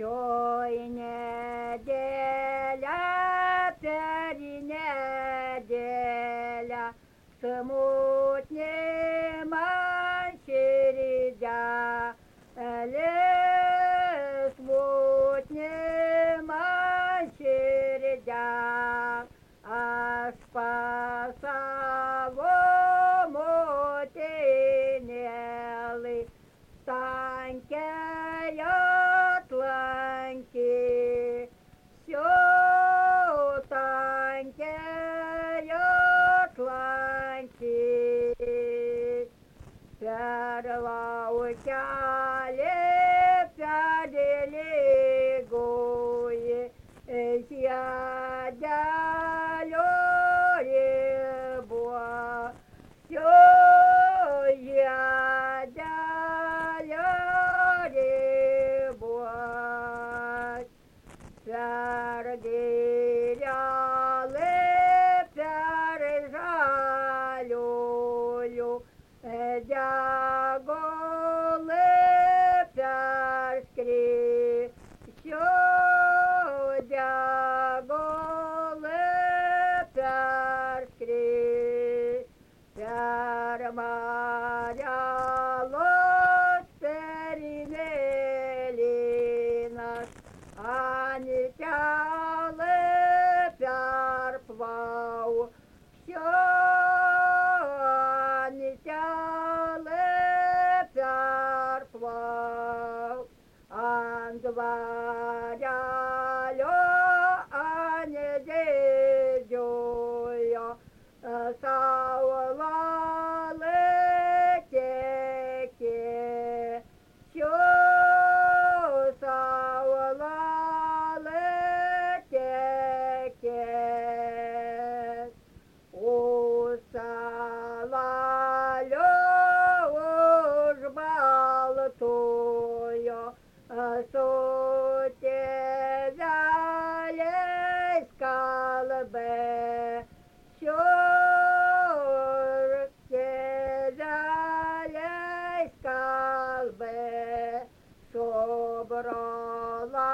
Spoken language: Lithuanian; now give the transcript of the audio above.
Сьой неделя, перенеделя, смутні чередя, смутні чередя, а спасавому тинели, станьте ятланьки, сьо таньте ятланьки, перла утяли, пядели гуи, сядялю ебуа, сьо ядялю ебуа, передиряли, пережалюлю, дяголи, перскри, сьо дяголи, перскри, пермаряло, перинели нас, ані тяли, перплав, сьо ані тяли, перплав, ангваряло, ані дідюя, саулали теке, сьо саулали теке, усалалю ужбалтую, сутезалей скалбе, сюртезалей скалбе, собрала